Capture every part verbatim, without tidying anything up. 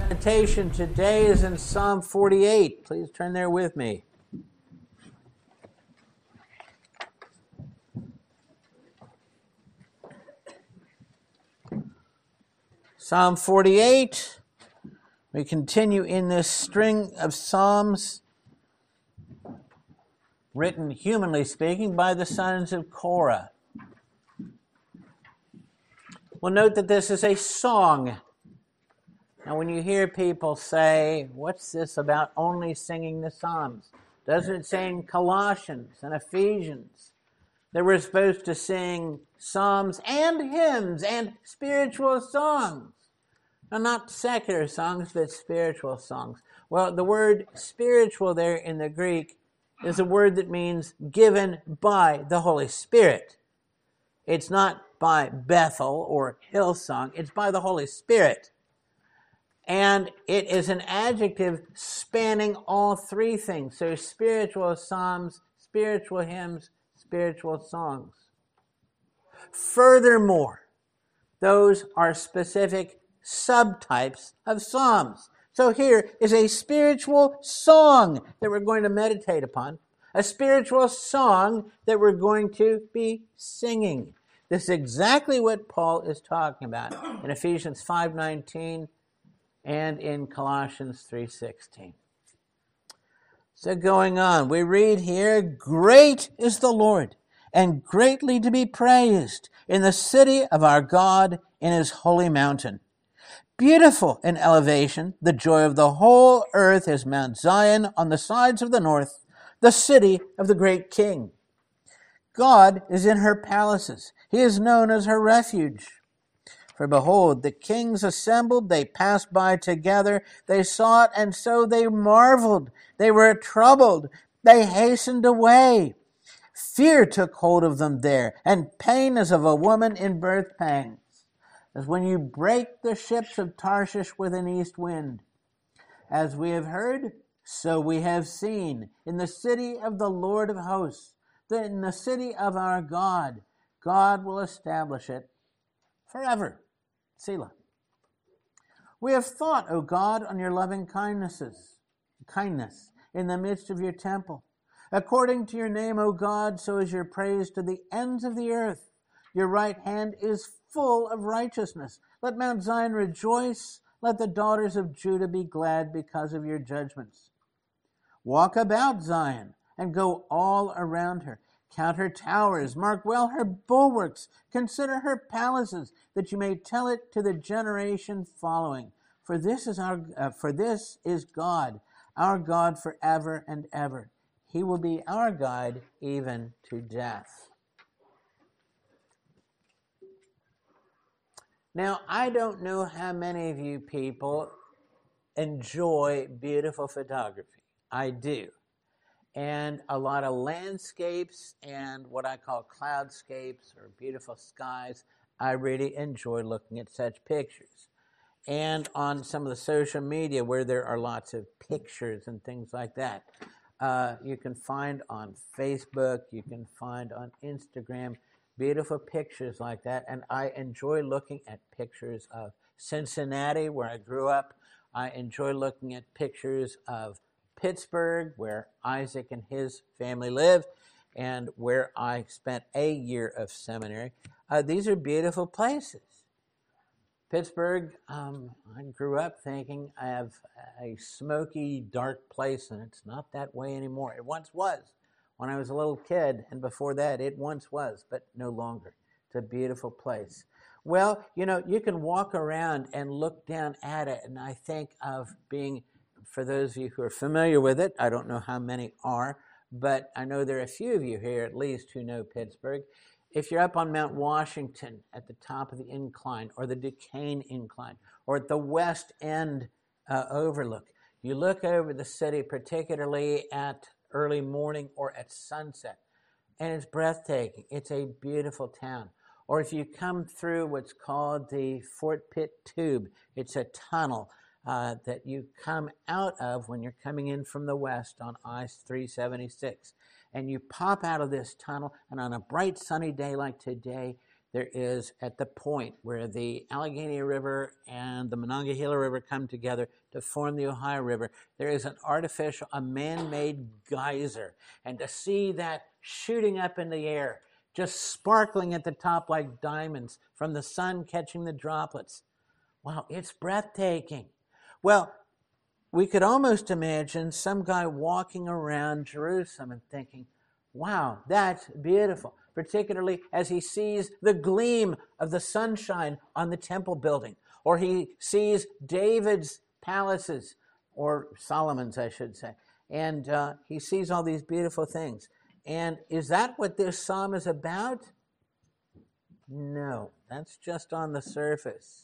Meditation today is in Psalm forty-eight. Please turn there with me. Psalm forty-eight. We continue in this string of psalms written, humanly speaking, by the sons of Korah. We'll note that this is a song. Now, when you hear people say, what's this about only singing the Psalms? Doesn't it say in Colossians and Ephesians that we're supposed to sing psalms and hymns and spiritual songs? Now, not secular songs, but spiritual songs. Well, the word spiritual there in the Greek is a word that means given by the Holy Spirit. It's not by Bethel or Hillsong. It's by the Holy Spirit. And it is an adjective spanning all three things. So spiritual psalms, spiritual hymns, spiritual songs. Furthermore, those are specific subtypes of psalms. So here is a spiritual song that we're going to meditate upon, a spiritual song that we're going to be singing. This is exactly what Paul is talking about in Ephesians five nineteen and in Colossians three sixteen. So going on, we read here, "Great is the Lord, and greatly to be praised in the city of our God in his holy mountain. Beautiful in elevation, the joy of the whole earth is Mount Zion on the sides of the north, the city of the great King. God is in her palaces. He is known as her refuge. For behold, the kings assembled, they passed by together, they saw it, and so they marveled. They were troubled, they hastened away. Fear took hold of them there, and pain as of a woman in birth pangs, as when you break the ships of Tarshish with an east wind. As we have heard, so we have seen, in the city of the Lord of hosts, that in the city of our God, God will establish it forever." Selah. "We have thought, O God, on your loving kindnesses, kindness in the midst of your temple. According to your name, O God, so is your praise to the ends of the earth. Your right hand is full of righteousness. Let Mount Zion rejoice. Let the daughters of Judah be glad because of your judgments. Walk about Zion and go all around her. Count her towers, mark well her bulwarks, consider her palaces, that you may tell it to the generation following. For this is our, uh, for this is God, our God forever and ever. He will be our guide even to death." Now, I don't know how many of you people enjoy beautiful photography. I do. And a lot of landscapes and what I call cloudscapes or beautiful skies. I really enjoy looking at such pictures. And on some of the social media where there are lots of pictures and things like that, uh, you can find on Facebook, you can find on Instagram, beautiful pictures like that. And I enjoy looking at pictures of Cincinnati, where I grew up. I enjoy looking at pictures of Pittsburgh, where Isaac and his family live, and where I spent a year of seminary. Uh, these are beautiful places. Pittsburgh, um, I grew up thinking I have a smoky, dark place, and it's not that way anymore. It once was when I was a little kid, and before that it once was, but no longer. It's a beautiful place. Well, you know, you can walk around and look down at it, and I think of being, for those of you who are familiar with it, I don't know how many are, but I know there are a few of you here at least who know Pittsburgh. If you're up on Mount Washington at the top of the incline, or the Duquesne incline, or at the West End uh, overlook, you look over the city, particularly at early morning or at sunset, and it's breathtaking. It's a beautiful town. Or if you come through what's called the Fort Pitt Tube, it's a tunnel Uh, that you come out of when you're coming in from the west on I three seventy-six. And you pop out of this tunnel, and on a bright sunny day like today, there is at the point where the Allegheny River and the Monongahela River come together to form the Ohio River. There is an artificial, a man-made geyser. And to see that shooting up in the air, just sparkling at the top like diamonds from the sun catching the droplets. Wow, it's breathtaking. Well, we could almost imagine some guy walking around Jerusalem and thinking, wow, that's beautiful, particularly as he sees the gleam of the sunshine on the temple building, or he sees David's palaces, or Solomon's, I should say, and uh, he sees all these beautiful things. And is that what this psalm is about? No, that's just on the surface.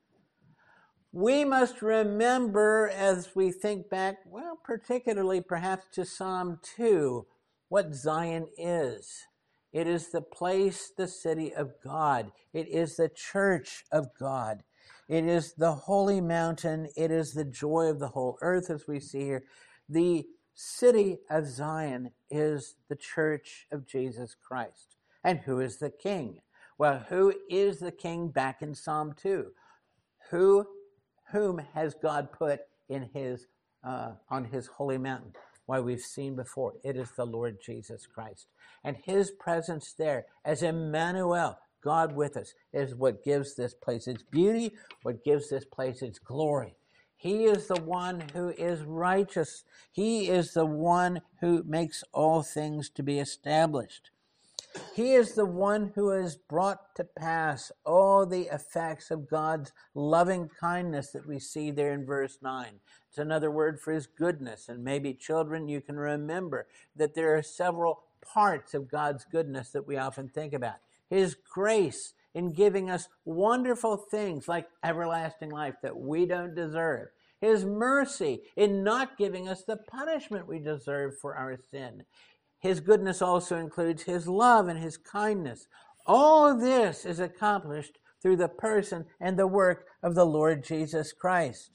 We must remember as we think back, well, particularly perhaps to Psalm two, what Zion is. It is the place, the city of God. It is the church of God. It is the holy mountain. It is the joy of the whole earth, as we see here. The city of Zion is the church of Jesus Christ. And who is the king? Well, who is the king back in Psalm two? Who, whom has God put in his uh, on his holy mountain? Why, we've seen before, it is the Lord Jesus Christ. And his presence there as Emmanuel, God with us, is what gives this place its beauty, what gives this place its glory. He is the one who is righteous. He is the one who makes all things to be established. He is the one who has brought to pass all the effects of God's loving kindness that we see there in verse nine. It's another word for his goodness. And maybe, children, you can remember that there are several parts of God's goodness that we often think about. His grace in giving us wonderful things like everlasting life that we don't deserve. His mercy in not giving us the punishment we deserve for our sin. His goodness also includes his love and his kindness. All this is accomplished through the person and the work of the Lord Jesus Christ.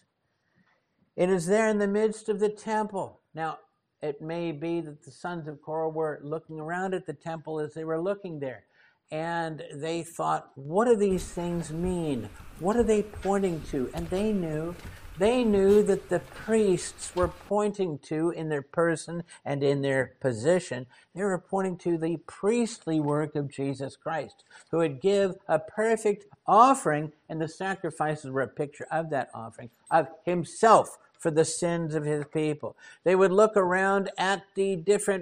It is there in the midst of the temple. Now, it may be that the sons of Korah were looking around at the temple as they were looking there, and they thought, what do these things mean? What are they pointing to? And they knew. They knew that the priests were pointing to, in their person and in their position, they were pointing to the priestly work of Jesus Christ, who would give a perfect offering, and the sacrifices were a picture of that offering, of himself for the sins of his people. They would look around at the different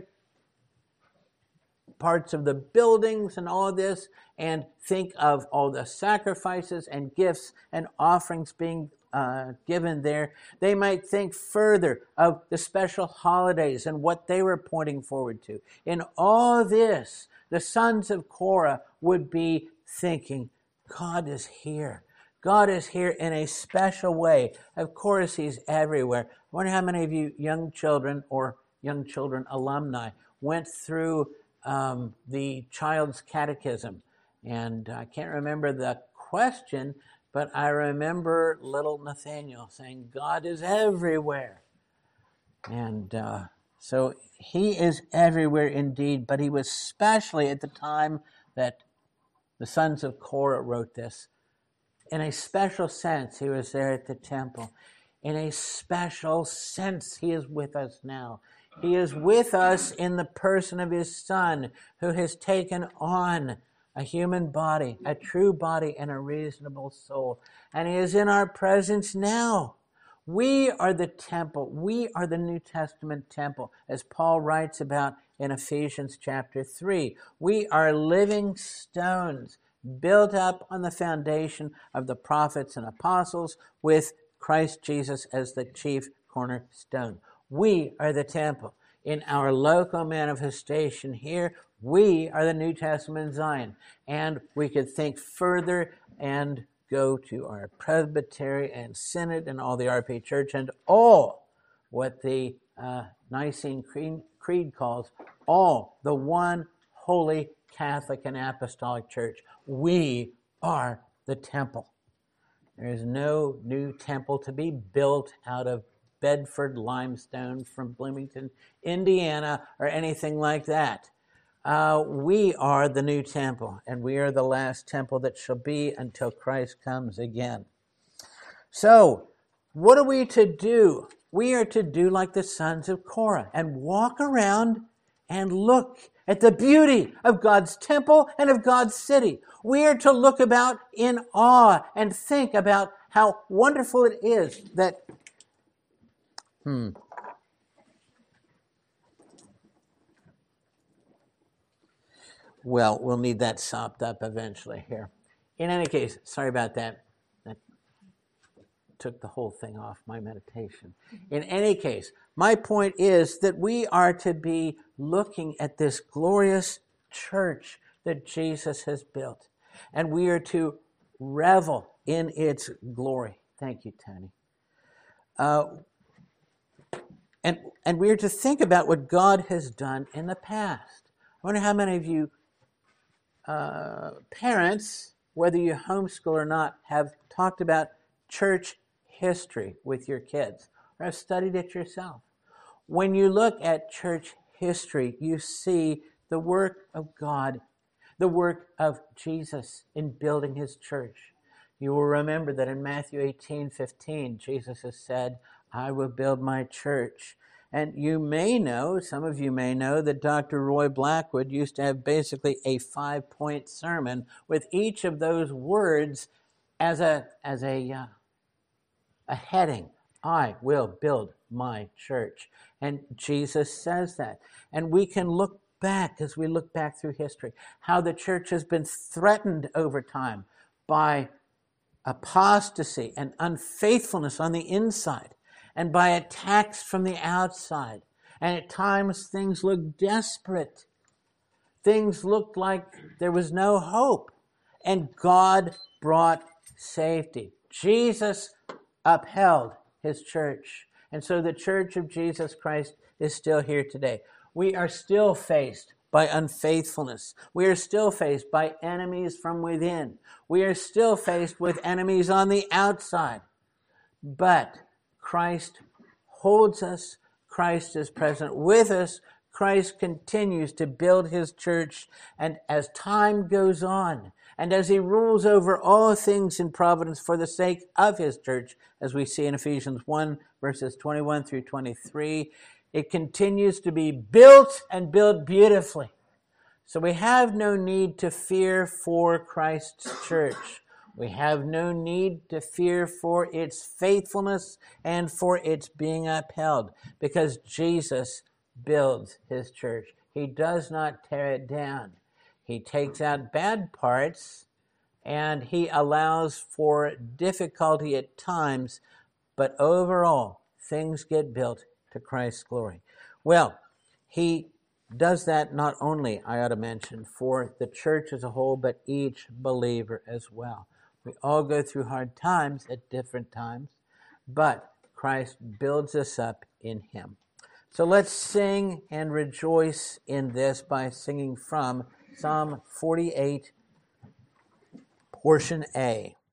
parts of the buildings and all of this and think of all the sacrifices and gifts and offerings being uh, given there. They might think further of the special holidays and what they were pointing forward to. In all this, the sons of Korah would be thinking, God is here. God is here in a special way. Of course, he's everywhere. I wonder how many of you young children or young children alumni went through um, the child's catechism. And I can't remember the question, but I remember little Nathaniel saying, God is everywhere. And uh, so he is everywhere indeed, but he was especially at the time that the sons of Korah wrote this. In a special sense, he was there at the temple. In a special sense, he is with us now. He is with us in the person of his Son, who has taken on a human body, a true body, and a reasonable soul. And he is in our presence now. We are the temple. We are the New Testament temple, as Paul writes about in Ephesians chapter three. We are living stones, built up on the foundation of the prophets and apostles, with Christ Jesus as the chief cornerstone. We are the temple. In our local manifestation here, we are the New Testament Zion. And we could think further and go to our presbytery and synod and all the R P Church and all what the uh, Nicene Creed, Creed calls all the one holy Catholic and Apostolic Church. We are the temple. There is no new temple to be built out of Bedford limestone from Bloomington, Indiana, or anything like that. Uh, we are the new temple, and we are the last temple that shall be until Christ comes again. So, what are we to do? We are to do like the sons of Korah and walk around and look at the beauty of God's temple and of God's city. We are to look about in awe and think about how wonderful it is that, hmm, well, we'll need that sopped up eventually here. In any case, sorry about that. That took the whole thing off my meditation. In any case, my point is that we are to be looking at this glorious church that Jesus has built, and we are to revel in its glory. Thank you, Tony. Uh, and, and we are to think about what God has done in the past. I wonder how many of you Uh, parents, whether you homeschool or not, have talked about church history with your kids or have studied it yourself. When you look at church history, you see the work of God, the work of Jesus in building his church. You will remember that in Matthew eighteen fifteen, Jesus has said, I will build my church. And you may know, some of you may know, that Doctor Roy Blackwood used to have basically a five-point sermon with each of those words as a as a uh, a heading. I will build my church. And Jesus says that. And we can look back, as we look back through history, how the church has been threatened over time by apostasy and unfaithfulness on the inside, and by attacks from the outside. And at times things looked desperate. Things looked like there was no hope. And God brought safety. Jesus upheld his church. And so the church of Jesus Christ is still here today. We are still faced by unfaithfulness. We are still faced by enemies from within. We are still faced with enemies on the outside. But Christ holds us. Christ is present with us. Christ continues to build his church. And as time goes on, and as he rules over all things in providence for the sake of his church, as we see in Ephesians one, verses twenty-one through twenty-three, it continues to be built and built beautifully. So we have no need to fear for Christ's church. We have no need to fear for its faithfulness and for its being upheld, because Jesus builds his church. He does not tear it down. He takes out bad parts, and he allows for difficulty at times, but overall, things get built to Christ's glory. Well, he does that not only, I ought to mention, for the church as a whole, but each believer as well. We all go through hard times at different times, but Christ builds us up in him. So let's sing and rejoice in this by singing from Psalm forty-eight, portion A.